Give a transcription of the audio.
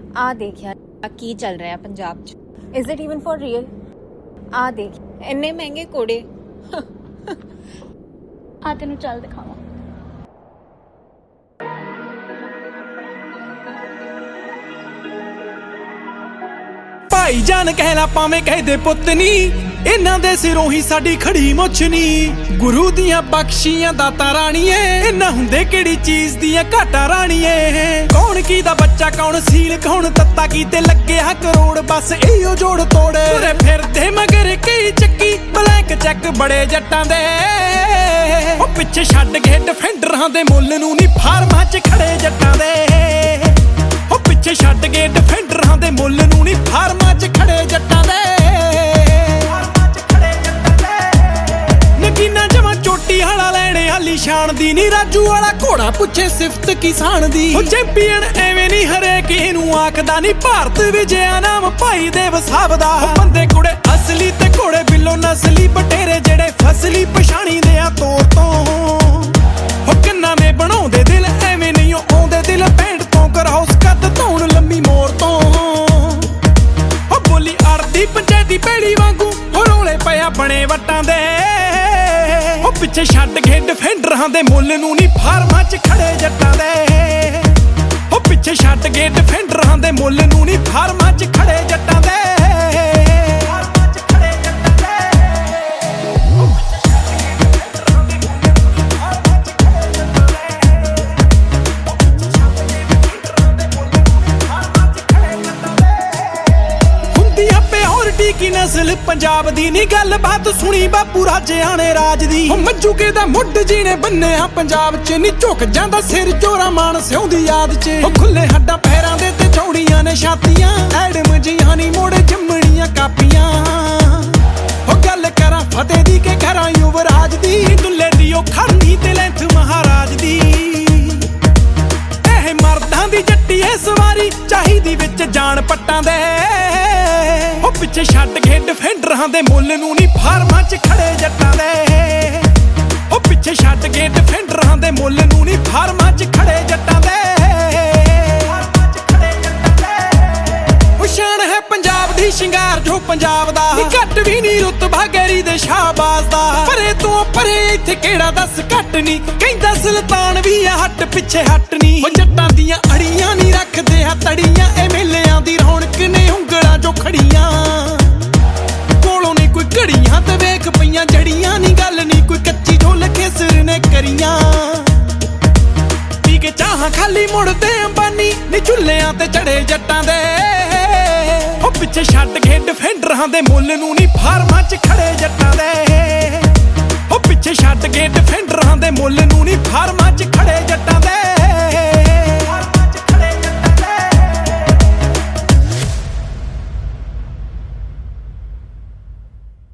आ देख यार की चल रहा है पंजाब च। Is it even for real? आ देख इन्ने महंगे कोड़े। आ तेनू चल दिखावा। भाई जान कहला पावे कहदे पुत नी, इन्हां दे सिरों ही साडी खड़ी मुछ नी। गुरु दियां बख्शियां दाता राणीए, इन्हां हुंदे किहड़ी चीज दियां घाटा राणीए। कौन की दा बच्चा कौन सील कौन तत्ता की ते लगे हा करोड़, बस इहो जोड़ तोड़े। तुरे फिरदे मगर कई चक्की ब्लैक चैक बड़े जट्टां दे, ओ पिछे छड्ड के डिफेंडरां दे मुੱਲ नूं नी फार्मां च खड़े जट्टां दे। ओ पिछे छड्ड के डिफेंडरां दे मुੱਲ नूं नी फार्मां च खड़े जट्टां दे। नगीना जमा चोटी हाला लैणे हाली शान दी नी, राजू वाला घोड़ा पुछे सिफत किसान दी। ओ चैंपीयन एवें नी हरेक इहनूं आखदा नी, भारत विजया नाम भाई दे वसाब दा। बंदे कुड़े असली ते घोड़े बिल्लो नसली, बटेरे जेड़े फसली पछाणी दे आ तौर तो। ओ किन्ना ने बनाउंदे दिल एवें नहीं आउंदे दिल, पैंट तो कराउस कद धौण लम्मी मोर तो। ओ बोली अड़दी पंचायती पैड़ी वांगू, हो रोले पिया बने वट्टां दे। ओ पिछे छड्ड के डिफेंडरां दे मुੱਲ नूं नी फार्मां च खड़े जट्टां दे। ओ पिछे छड्ड के डिफेंडरां दे मुੱਲ नूं नी फार्मां च खड़े जट्टां दे। की नस्ल पंजाब दी नी गल बात सुनी बापू राजेआने राज दी। मजूके दा मुੱਢ जीने बन्ने आ पंजाब च, नी झुक जांदा सिर चोरा मान सिਉਂ दी याद च। खुले हड्डां पैरां दे ते चौड़ियां ने छातियां, एडम जियां नी मोड़े जम्मणियां कापियां। ओ गल करां फतेह दी के करां युवराज दी, दुल्ले दी ओ खड़नी ते लैंथ महाराज दी। एह मर्दां दी जट्टी ए सवारी चाहीदी विच जान पट्टां दे। ओ पिछे छड्ड के डिफेंडरां दे मुੱਲ नूं नी फार्मां च खड़े जट्टां दे। ओ पिछे छड्ड के डिफेंडरां दे मुੱਲ नूं नी फार्मां च खड़े जट्टां दे। ओ शान है पंजाब दी शिंगार जो पंजाब दा, घट भी नी रुतबा गैरी दे शाहबाज दा। परे तो परे इत्थे केड़ा दस घट नी, कहंदा सुल्तान भी आ हट पिछे हट नी। ओ जट्टां दियां अड़ियां नी रखदे आ तड़ियां, ए मेलियां दी रौनक ने ਉਂਗਲਾਂ जो खड़ियां। कोलों नी कोई घड़ियां ते वेख पईयां जड़ियां नी, गल नी कोई कच्ची जो लखे सिर ने करियां। पी के चाहां खाली मुड़दे अंबानी नी, चुल्लियां ते चढ़े जट्टां दे। ओ पिछे छड्ड के डिफेंडरां दे मुੱਲ नूं नी फार्मां च खड़े जट्टां दे। ओ पिछे छड्ड के डिफेंडरां दे मुੱਲ नूं नी फार्मां